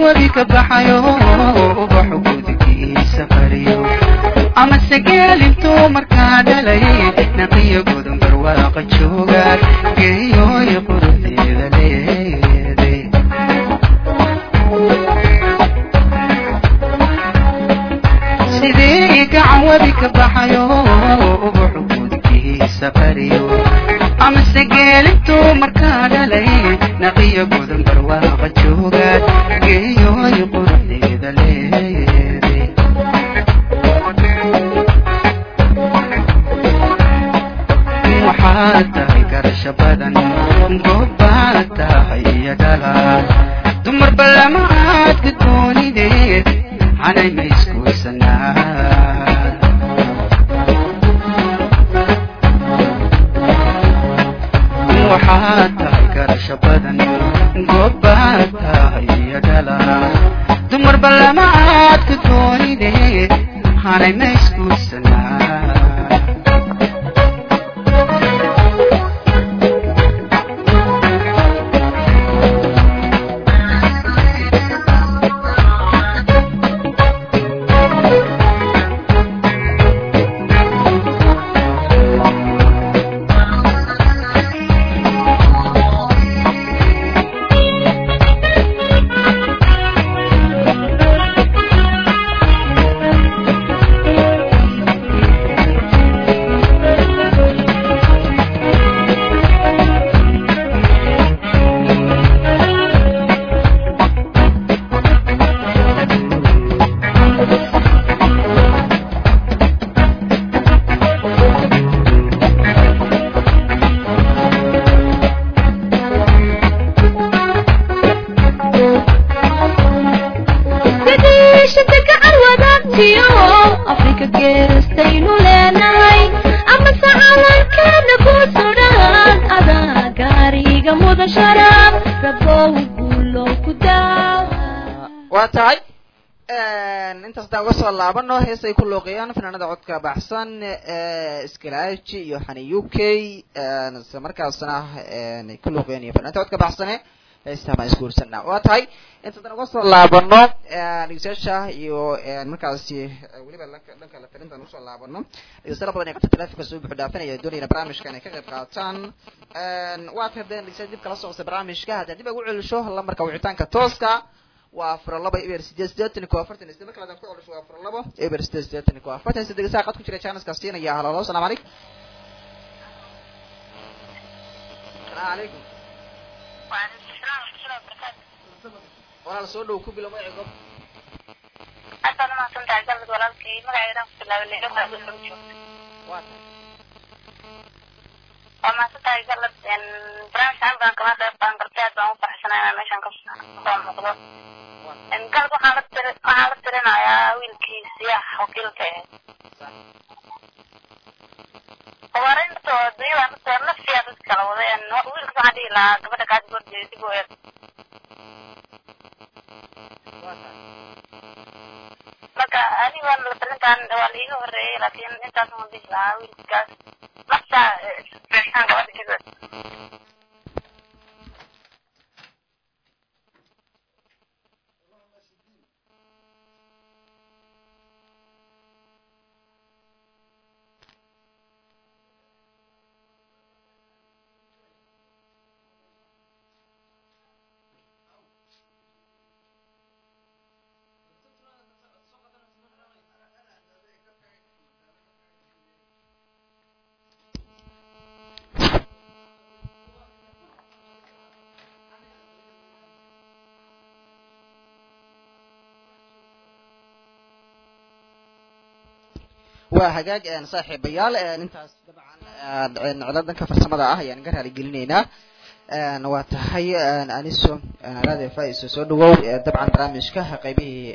gacanwadi ka baxayo ubaxu gudigiisa qariyo ama sagaalintuu markaa dhalay naqiyo godon barwaaqa jooga geeyooy quruxdeeda leeday sidii gacanwadi ka baxayo ubaxu gudigiisa qariyo ama sagaalintuu markaa dhalay naqiyo godon barwaaqa jooga geeyooy quruxdeeda leeday waxaad tahay garasho badan goobaad tahay iyo dhalaal dumar ballamaad ka doonideed hanay ma iskuusanaa waxaad tahay garasho badan goobaad tahay iyo dhalaal dumar ballamaad ka doonideed hanay ma iskuusanaa laabano heesay ku looqeeyaan fanaanada codka baxsan Skalaaji iyo Hani U K isla markaasna ay ku looqeeyaan iyo fanaanada codka baxsane heesama iskuursana waa tahay inta dan uga soo laabano dhigashada iyo markaasi waliba dhanka la talinta uga soo laabano dhigashada badan ee qata taleefanka soo buux dhaafanaya doonayna barnaamijkan ay ka qayb qaataan waa tahay dhigashada dib kala socda barnaamijka hadda dib ugu celisho lambarka wicitaanka tooska waa afar laba eber sideed sideetan iyo afartan isla markaa ku celiso waa afar laba eber sideed sideetan iyo afartan saddex saacad ku jira channel ka siinaya halo assalaamu calaykum assalaamu calaykum wa alaykum assalam wa rahmatullahi wa barakatuh walaal soo dhow ku bilow magaciigo assalaamu alaykum taagallad walaalkii magaceeda ku bilaabay leedo ka soo joogto waa waa ma soo taagallad in branch aan baan kala qayb qaadan kartaa baan u faraxsanahay meeshan ka soo muuqdo in kal waxaan la tir waxaan la tirinayaa wiilkiisa yaa wakiilka warinto diiwaan soo nafsiya dadka kala wadeen wiilka waxa dhigi lahaa gabadha kaad gordeeyay dib u eeg marka aniga waan la tirintaan waa la iga horeeyay laakiin intaas ma dhigi lahaa wiilkaas nafsa fiican gabadha jidda waa hagaag aan saaxiibayaal intaas dabcan ciladanka farsamada ah ayaan gaar haligelinaynaa waa tahay aniso alaade faiso soo dhawow dabcan barnaamijka qaybihii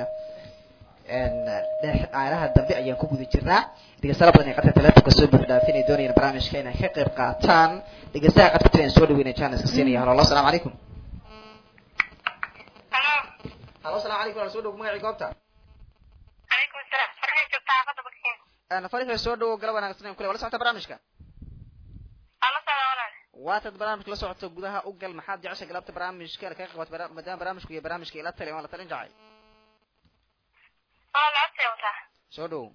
aalaha dambe ayaan ku guda jirnaa dhegeystayaal badan ee qadka taleefanka soo buux dhaafinay doonayaan barnaamijka inay ka qayb qaataan dhegeystayaal qadka taleefanka soo dhaweynaya channelska siinaya halo assalaamu calaykum halo assalaamu calaykum soo dhawow magacii goobta أنا فريق سود وقلب أنا قصدي كله ولا سمعت برامجك. الله سلام عليك. waatad barnaamijka la socoto gudaha u gal maxaad jecesha galabta barnaamijka kaga qabat maadaama barnaamijku iyo barnaamijka ila tali waan la talin jacay oo la socota soo dhow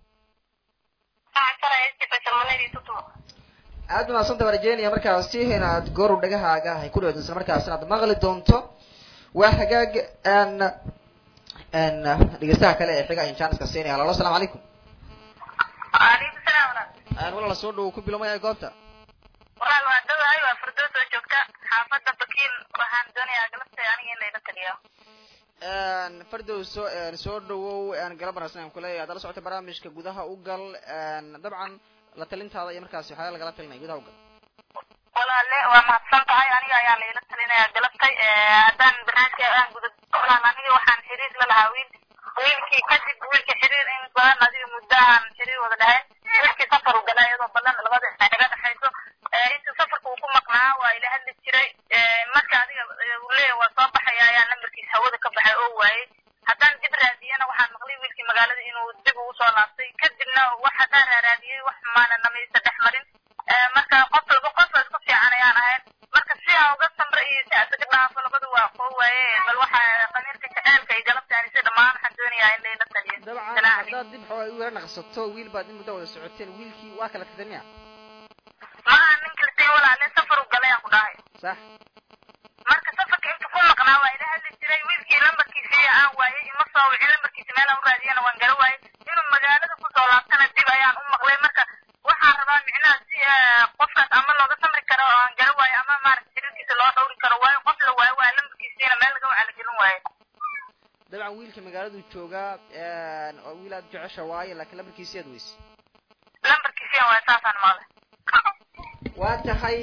aad ma santa warjeeniya markaas si inaad goor u dhagahaaga ay ku dheedinsan markaas aad maqli doonto waa hagaag aan aan dhigeystaha kale ee xiga injaaniska siinaya halo assalaamu calaykum alaykum salaam aan wala soo dhow ku bilowmaya goobta waxaan waa dhawahay waa fardood oo joogta xaafadda bakiil waxaan doonayaa galabta aniga in la ila taliyo een fardood soo een soo dhawow aan galab wanaagsan ku leeyahay dala socota barnaamijka gudaha u gal een dabcan la talintaada iyo markaas waxa laga talinay gudaha u gal walaale waa mahadsan tahay aniga ayaa la ila talinayaa galabtay haddaan barnaamijka aan guda galaan aniga waxaan xiriir la lahaa wiil wiilkii kadib wiilka xiriir in badan adiga muddahan xiriir wada dhahay wiilkii safar u galay iyadoo badan labada naga dhaxayso intuu safarka uu ku maqnaa waa ila hadli jiray marka adiga uu leeyahay waa soo baxaya ayaa lambarkiisa hawada ka baxay oo waayay haddaan dib raadiyana waxaan maqlay wiilkii magaalada inuu dib ugu soo laabtay kadibna wax haddaan raadiyey wax maana namaysa dhex marin marka qof laba qof isku fiican ayaan ahayn marka si aan uga samra iyo si asaga dhaafo labadu waa qoo waaye bal waxa qamiirka jaceelka iyo galabta aan si dhammaan waxaan doonayaa in layla taliyo dabcan haddaad dib xoogaa u yara naqsato wiil baad in muddo wada socoteen wiilkii waa kala tagtamiya maa ninka la tagay walaale safar u galay aan ku dhahay sax marka safarka inta ku maqnaa waa ila hadli jiray wiilkii lambarkiisii aan waayay ima soo wicin lambarkiisa meel aan u raadiyana waan gara waayay inuu magaalada kusoo laabtana dib ayaan u maqlay marka waxaan rabaa micnaha si qofkaas ama looga samri karo oo aan gara waayo ama maaragta xiriirkiisa loo dhawri karo waayo qof la waayo waa lambarkiisiina meel laga wacala gelin waayo dabcan wiilka magaaladu joogaa oo wiil aad jecesha waaye laakiin lambarkiisii aad weyse lambarkiisiina waa saasaan maqlay waa tahay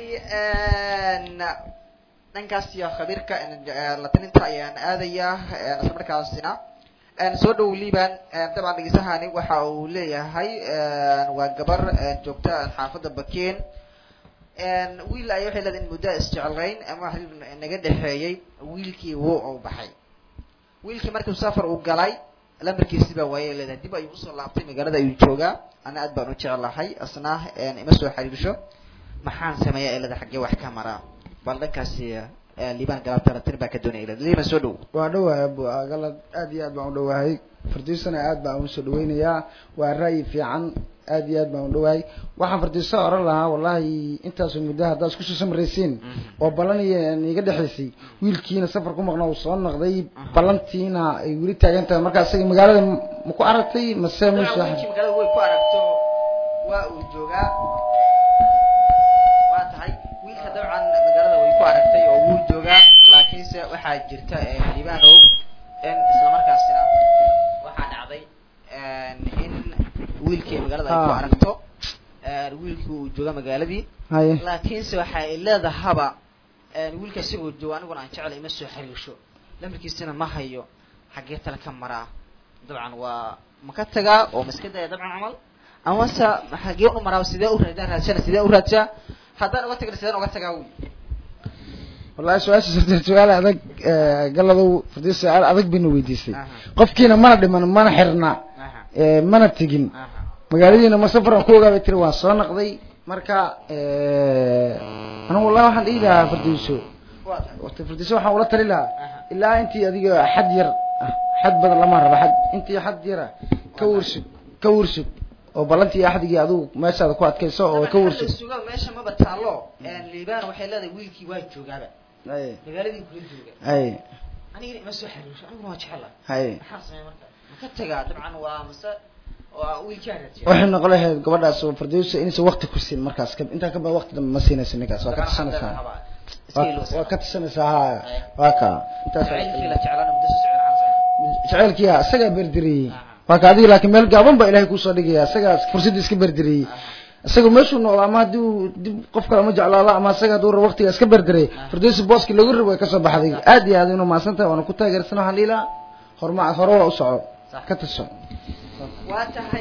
dhankaas iyo khabiirka la talinta ayaan aadayaa isla markaasina soo dhow liban dabcan dhegeysahani waxa uu leeyahay waa gabar joogta xaafadda bakiin wiil ay waxay leedahay in muddo isjeclayn ama xiriir naga dhexeeyey wiilkii wuu u baxay wiilkii markii safar uu galay lambarkiisi baa waayay leedahay dib ayuu usoo laabtay magaalada ayuu joogaa ana aad baan u jecelahay asna ima soo xiriirsho maxaan sameeyaa ilada xaggee wax ka maraa bal dhankaasi liban galabtana tir baa ka doonaya ilada liban soo dhow waa dhawahay abu galad aad iyo aad baan u dhawahay fardiisana aad baan u soo dhaweynayaa waa ra'yi fiican aad iyo aad baan u dhawahay waxaan fardiisa oran lahaa wallahi intaasoo muddo haddaad isku soo samraysiin oo ballanaya iga dhexaysay wiilkiina safar ku maqnaa uu soo noqday ballantiina ay weli taagan tahay marka isaga magaalada ma ku aragtay mase wiilkii magaalada way ku aragto waa uu joogaa waa tahay wiilka dabcan magaalada way ku aragtay oo wuu joogaa laakiinse waxaa jirta libanow in isla markaasina waxaa dhacday in wiilkii magaalada ay ku aragto wiilkii uu jooga magaaladii laakiinse waxa ay leedahaba wiilka isagoo jooga aniguna aan jeclay ima soo xiriirsho lambarkiisina ma hayo xaggee tala ka maraa dabcan waa ma ka tagaa oo ma iska daya dabcan camal amase xaggee u maraa sidee u raadaan raadsana sidee u raadsaa haddaan uga tagna sideen uga tagaa wy wallahi su-aasha sirta su-aal adag galadow fardii su-aal adag bayna weydiisay qofkiina mana dhiman mana xirna mana tegin magaaladiina ma safaran ku ogaabay tiri waan soo naqday marka anigu wallahi waxaan dhihi lahaa fardiiso fardiiso waxaan ula tali lahaa ilaa intii adiga xad yar xad badan lama raba xad intii xad yara ka warsid ka warsid oo balantii axdigii adigu meeshaada ku adkayso oo ka warsid suuga meesha maba taalo liban waxay leedahay wiilkii waa joogaaba magaaladii kula jooga ay aniga ima soo xiriirsho aniguna waa jecela hay maxaa sameeya marka ma ka tagaa dabcan waa mase waa wiilkii raadsiya waxay noqon lahayd gabadhaas oo fardiiso inaysan waqti ku siin markaas intaa ka badan waqti dambe ma siinaysa ninkaas waa ka tashanaysaa waa ka tashanaysaa ha waa ka intaas jaceylkiya isagaa berdiriyey waa ka adiga laakiin meel gaaban baa ilahay kusoo dhigaya isagaa fursadda iska berdiriyey isaga meeshuu noqdo ama haddii uu dib qof kale ma jeclaado ama isaga hadduu rabo waqtiga iska berdiray fardiiso booski lagu rabo way kasoo baxday aad iyo aad inuu mahadsan tahay waana ku taageersan waxaan dhihi lahaa horma hore waa u soco ka tasho waa tahay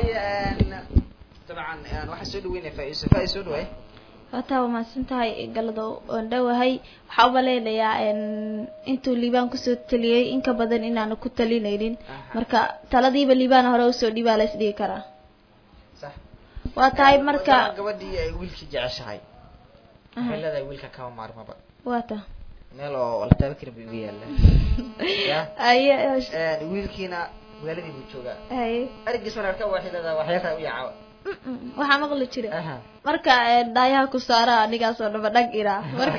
dabcan waxaa soo dhaweynaya faa-iiso faa-iis soo dhawaay wataa waa mahadsan tahay galado oon dhowahay waxaa uba leelayaa intuu liibaan kusoo taliyey in ka badan inaanu ku talinaynin marka taladiiba liibaan hore usoo dhibaa la isdhigi karaa waa tahay marka gabadhii ay wiilkii jeceshahay waxay leedahay wiilka kama maarmaba waata meel oo la taaba karin buu yaalla ya aye ee wiilkiina magaaladii buu joogaa aye arigiis marka waxay leedahay waxyaaka u yaaca waxa maqli jiray aha marka daayaha ku saara anigaas oo dhaba dhag ira marka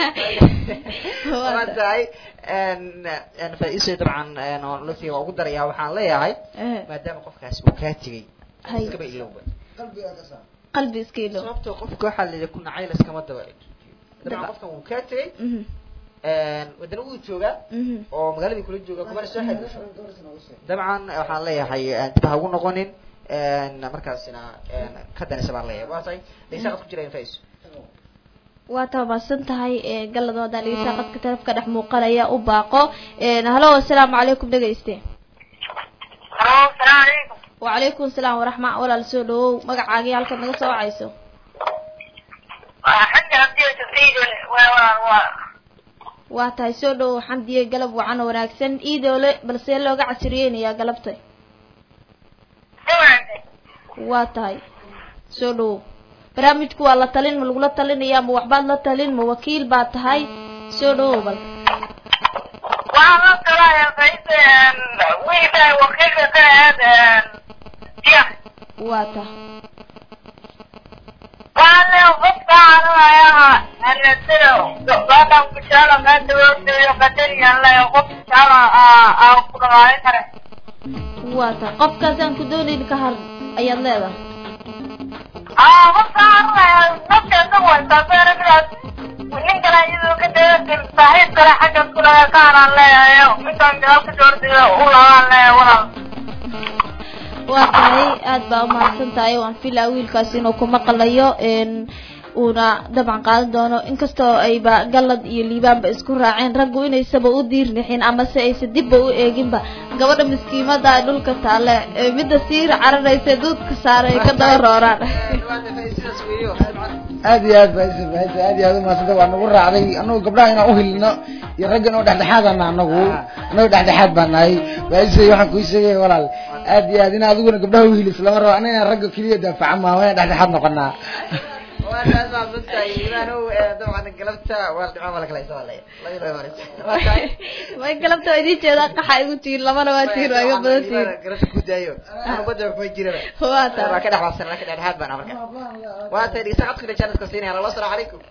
waday en en faa'iiso dabcan en oo la sii ugu daraya waxaan leeyahay maadaama qofkaas uu ka tagay iska ba ilowba qalbiga ka saar qalbi iska ilow sababtoo qofka waxa la ku nacay la iskama daba dabcan qofka uu ka tagay en wadana uu jooga oo magaaladii kula jooga kuma soo xadisho dabcan waxaan leeyahay dib ha ugu noqonin en markaasina en ka danaysa baan leeyahay waa tahay leeyahay ku jira faa'iiso waa tabasan tahay ee galadooda leeyahay qadka tarafka dhex muuqanaya u baaqo een halo assalaamu calaykum dhageyste halo assalaamu calaykum wa calaykum asalaam waraxma walaal soo dhawow magacaaga halka naga soo wacayso waa xagga hadii tafsiir waa waa waa waa tahay soo dhawow xamdiye galab wacan wanaagsan iidoole balse looga casriyeynaya galabtay waa tahay soo dhawow barnaamijku waa la talin ma lagula talinaya ma waxbaad la talin ma wakiil baad tahay soo dhawow bal waa la talaya faysan wiilka wakiilka ka ah ya waa tahay waa la qofka anaya arrinta dadaan ku jala ma dawladda qadariyan la qof jala aa ku dhawaan kare waa tahay qofkaas aan ku doonin ka har ayaad leedahay aa qofka anaya nafta waa tabeeray nin kale iyadoo ka dheer saaxiib kale xagga ku laga qaaran leeyahay intaan meel ka joordiyo u lahaan leeyahay walaal waa tahay aad baa u mahadsan tahay waan filaa wiilkaas inuu ku maqlayo een uuna dabcan qaadan doono inkastoo ayba galad iyo liibaanba isku raaceen raggu inaysaba u diirnixin ama se aysa dibba u eeginba gabadha miskiimada ay dhulka taale ee midda siir cararaysa duudka saaray ka daba rooraan aad iyo aad faa'iiso faa'iiso aad iyo aad u mahadsan waa nagu raacday anagu gabdhaha inaan u hilino iyo ragga inuu dhexdhexaadana anagu anagu dhexdhexaad baan nahay faa'iiso waxaan ku sheegay walaal aad iyo aad in adiguna gabdhaha u hilis lama rabo anina ragga kaliya daafaca ma waa dhexdhexaad noqonaa waa ma badtay imaano dabcan galabta waa dhacay wala kala isoo leeyahay la yiraahdo way galabta idin jeeda qaxa igu tiin labana waa tiin waa iga badan tiin galabta ku daayo ama badda ku jirada waa taa waa ka dhaxwasan ka dhexaad baan marka waa tay saacad ku dhajaan iska siinay halo assalaamu calaykum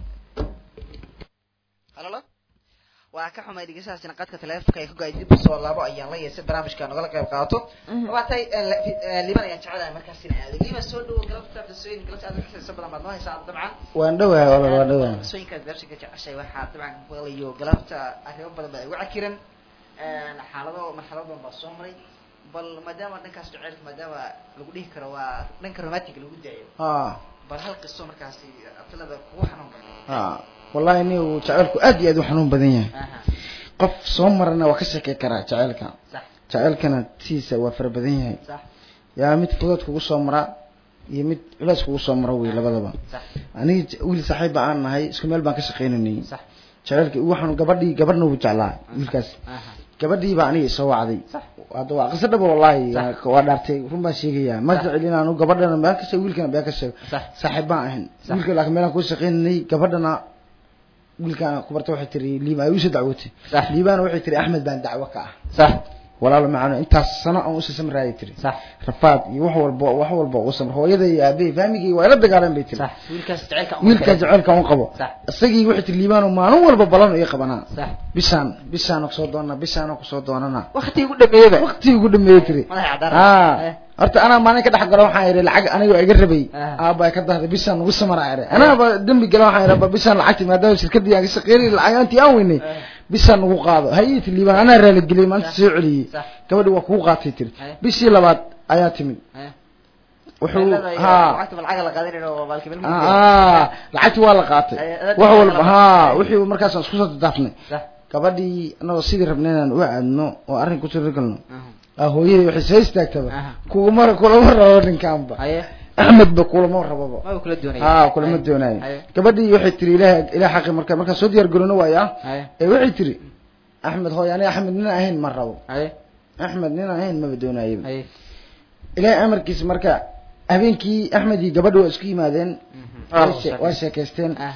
halo waa ka xumay dhigisaasina qadka taleefanka ay ku gaay dib soo laabo ayaan la yeesay barnaamijka nagala qayb qaato waa tay liban ayaan jecelahay markaas in aad liban soo dhawo galabta tasooyin galabta aad ka soo badan baad ma haysaa dabcan waan dhawahay wala waan dhawahay tasooyinka darsiga jeceshay waxa dabcan walayo galabta arrimo badan baa ugu cakiran een xaalado marxalado badan baa soo maray bal maadaama dhankaas jaceylka maadaama lagu dhihi karo waa dhanka romantic lagu daayo ah bal hal qiso markaasi aflada kugu xanuun badan ah wallahi ni uu jaceylku aad iyo aad u xanuun badan yahay qof soo marna waa ka sheekay karaa jaceylka sax jaceylkana tiisa waa far badan yahay sax yaa mid fudud kugu soo mara iyo mid culays kugu soo mara way labadaba sax aniga wiil saaxiib aan nahay isku meel baan ka shaqeynanay sax jaceylka waxaan gabadhii gabadhna uu jeclaa wiilkaas gabadhii baa aniga soo wacday hada waa qisada wallahi waa dhaartay run baan sheegayaa ma jeclin aanu gabadhana baan ka sheegay wiilkana baan ka sheegay saaxiib baan ahayn wiilka laakiin meel aan ku shaqeynay gabadhana wiilkaan ku bartay waxay tiri liiba ay u soo dacwatay liibana waxay tiri axmed baan dacwo ka ah sax walaalo macna intaas sano aan u soo samraayay tiri sax rafaad iyo wax walba wax walba oo samro hooyada iyo aabay faamigii waa ila dagaalan bay tiri sax wiilkaas jaceylka wiilka jaceylka uu qabo asagii waxay tiri liibana maalin walba balan iyo qabanaa sax bishaan bishaan ku soo doona bishaan ku soo doonana waqti ugu dhameeyay waqti ugu dhameeyay tiri ah horta ana maalin ka dhax galo waxaan yiri lacag aniga iga rabay aaba ka dahday bishaan ugu samaraayay ana ba dambi galo waxaan yiri bishaan lacagti maadaama shirkadii aan ka shaqeeyay lacagantii aan weynay bishaan ugu qaado hay'ati liiban ana raali galay maanta soo celiyay gabadhi waa ku qaatay tiri bishii labaad ayaa timid wuxuu ha lacagta lacag la qaadanayo baalki meel ah lacagti waa la qaatay wax walba ha wixii markaas aan isku soo daafnay gabadhii anoo sidii rabneen u aadno oo arrin ku tirgalno hooyadii waxay soo istaagtaba kugu mar kulama rabo ninkaanba axmed ba kulama rababa ma kula doonay ha kulama doonay gabadhii waxay tiri ilaahay ilaahay xaqi marka marka soo diyaar garoono waaya ee waxay tiri axmed hooyani axmed nin ahayn ma rabo axmed nin ahayn ma doonay ilaahay amarkiis marka habeenkii axmed iyo gabadhu isku yimaadeen waa sheekaysteen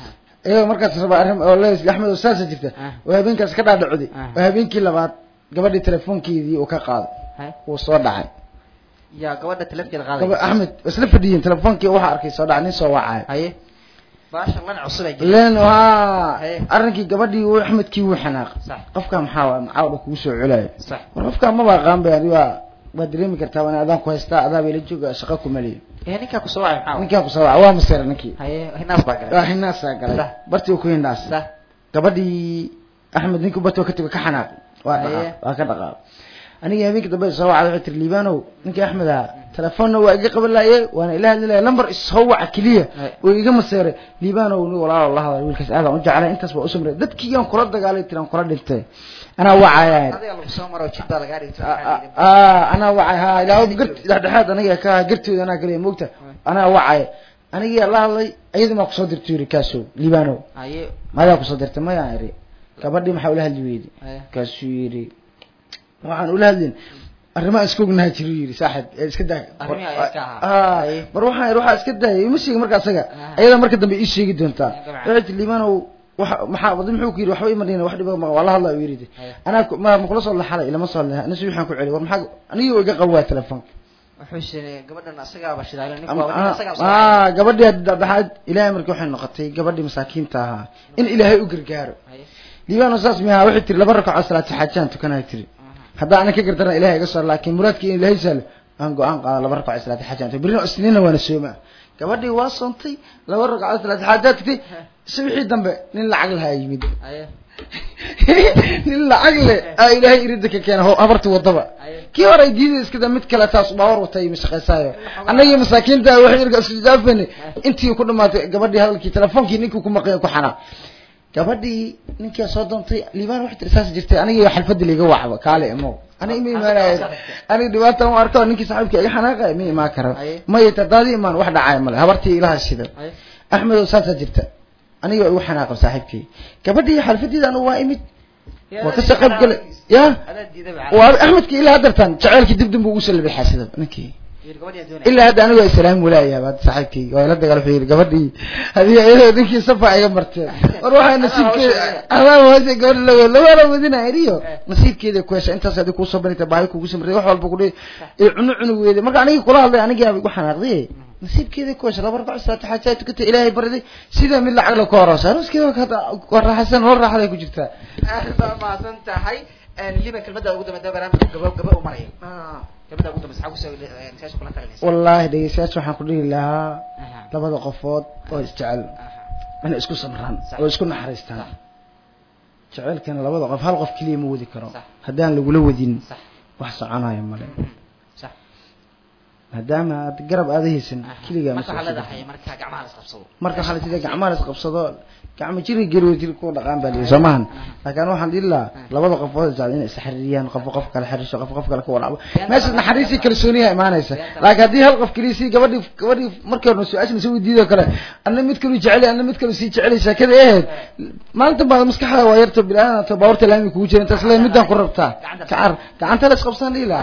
ee markaas raba arrin oo lees Axmed oo saasa jirta oo habeenkaas ka dhaadhacday oo habeenkii labaad gabadhii telefoonkeedii uu ka qaaday uu soo dhacay ya gabadha telefoonkeeda qaaday gabadh Axmed isla fadhiyeen telefoonkii waxa arkay soo dhacay nin soo wacay haye baasha lan cusub ay leen waa arrinkii gabadhii uu Axmedkii uu xanaaq qofka maxaa waa macaawda kugu soo culay war qofka ma baa qaan baa waa waa dareemi kartaa wana adan ku haysta adaab ila jooga shaqo ku maliyo ee ninka ku soo wacay maxaa ninka ku soo wacay waa maseer ninkii haye hinaas baa galay waa hinaas baa galay barti ku hinaas gabadhii Axmed ninku bato ka tago ka xanaaq waa waa ka dhaqaaq aniga habeenkii dambe soo wacay wuxuu tir liibano ninkii Axmed ah telefoonna waa iga qabanayay waana ilaahay leeyahay number soo waca kaliya oo iga maseeray liibano uu walaalo Allah hada wiilkaas aad aan u jeclay intaas waa u samray dadkii aan kula dagaalay tiraan kula dhintay ana wacayay adiga lagu soo maro jidda laga dhigto ah ana wacay ha ilaahay gart dhaxaad aniga ka gartooda ana kaliya moogta ana wacay aniga Allah hadlay ayadii ma ku soo dirtay rikaaso liibano aye ma ku soo dirtay ma yaa iri gabadhii maxaa ula hadli weeydi kaasuu yiri waxaan ula hadlin arrimaha isku ognahay jiru yiri saaxib iska daa arrimaha iska ah mar waxaan waxa iska daayay ima sheeg marka asaga ayada marka dambe ii sheegi doontaa wixii liibano waxa maxaa wadin muxuu ku yiri waxba imadina wax dhiba ma wala hadla yiri ana ma ma kula soo laxalay ilama soo laha nasi waxaan ku celi war maxaa aniga iga qawaa telefoonka wuxuu sheegay gabadhan asaga ba shidaalay ninka waa asaga ah gabadhii dhaxaad ilaahay markii waxay noqotay gabadhii masaakiinta ahaa in ilaahay u gargaaro liibano saas miyaa wixii tir laba rakac salaad xajaan tukanay tiri hadda ana ka gartana ilaahay iga soo laakiin muraadkii ilaahay sal aan go'aan qaada laba rakac salaad xajaan birino isniina waana sooma gabadhii waa soontay laba rakac salaad xajaadkii subaxii dambe nin lacag lahaa yimid nin lacag leh ay ilaahay irida ka keenay habartu wadaba kii hore diiday iska da mid kale taas baawar watay mashaqaysayo anagii masaakiinta waxay irga isku daafani intii ku dhamaatay gabadhii hadalkii telefoonkii ninkii ku maqay ku xanaa gabadhii ninkii soo doontay liibaan wax tirsaas jirtay aniga xalfadii liiga wacba kaale imo aniga ma imaanay aniga dhibaato ma arko ninkii saaxiibkii iga xanaaqay ma imaan karo ma yitadaadi imaan wax dhacay male habartii ilaha shida Axmed oo saasa jirta aniga ugu xanaaqay saaxiibkii gabadhii xalfadiida anu waa imid waa ka saqab gal ya waa Axmedkii ilaa dartan jaceelkii dib dib ugu soo labay xaasida ninkii إلا هذا أنا وإسلام ولا يا بعد صاحبتي ولا تقال في قبضي هذه هذه ذيك صفة أيام مرتين أروح نسيب كذا أنا وهذا قال له لو أنا مدينة هريو نسيب كذا كويس أنت صدق وصبرني تبعك وقسم ريح والبقول عنو عنو ويدا ما كان يقول الله أنا جاب يقول حناقضي نسيب كذا كويس لا برضع ساعة حاجات كنت إلهي بردي سيدا من اللي عقله كورس أنا كذا كذا ورا حسن ورا حدا كجرتها ما سنت هاي اللي بكلمة ده وجود مدة برامج جباب جباب ومريم كلمة وجود بس حاجة سوي نساش كلها تغني والله ده يساش وحنا كلنا لها لبعض قفات واستعل أنا إسكو سمران وإسكو نحرستان شعل كان لبعض قف هالقف كلية مودي كرام هدان لقولوا ودين وحصل عنها يا مالك صح هدام تقرب هذه السن كلية مركز على ده حي مركز جمال قبصدو مركز على تيجي جمال قبصدو كعم جري جري جري كون قام بالي زمان لكن الحمد لله لبض قفوز زعلين سحريان قف قف كلا حرش قف قف كلا كون ناس نحريسي كلسونية ما نيسا لكن هذه هالقف كليسي قبل قبل مركز نسوي عشان نسوي ديدا كلا أنا متكلم جعلي أنا متكلم سي جعلي سكذا إيه ما أنت بعد مسكحة ويرتب الآن تبارت لهم يكوجين أنت سلام مدة قربتها كعر كعنت لس قبصان ليلا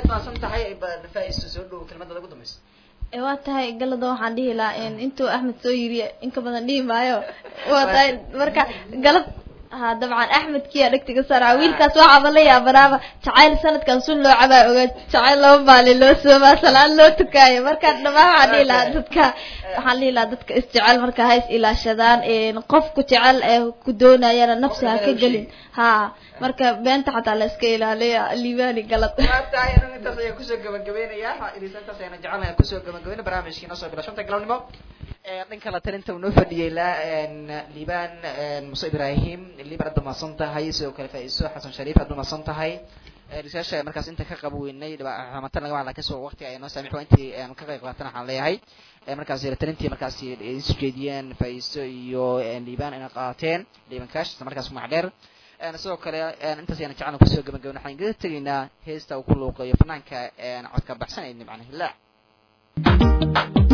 waa tahay galada waxaan dhihi lahaa in intuu Axmed soo yiri in ka badan dhihi maayo waa tahay marka galad ha dabcan Axmed kiya dhigtiga saraa wiilkaas waxa bala yaabanaaba jacayl sanadkan sun loo cabay oga jacayl laba maalin loo soo maasalaan loo tukaayo marka dhamaan waxaan dhihi lahaa dadka waxaan dhihi lahaa dadka isjecel marka hays ilaashadaan in qofku jecel ee ku doonayana nafsiga ka galin ha marka beenta xataa la iska ilaaliyo liibaani galad tahay intaas ay ku soo gabagabeynaya ilisantaas ayna jecelnahay ku soo gabagabeyn barnaamijkiina soo bila shanta galabnimo ee dhanka la talinta uu noo fadhiyay la liibaan Musa Ibrahim liibaan damasan tahay soo kale faa'iiso Xasan Shariif damasan tahay risaasha markaas inta ka qaboweynay dhamaatan laga wada ka soo waqti ay noo saamixo intii aan ka qayb qaatana waxaan leeyahay markaas talintii markaas ay isu jeediyeen faa'iiso iyo liibaan ina qaateen liibaan kaash markaas ma dheer أنا سو كلا أنا أنت سينا جعلنا كسر جم جونا حين قلت لنا هيستا وكله قيفنان كأنا عد كبحسن إني معناه لا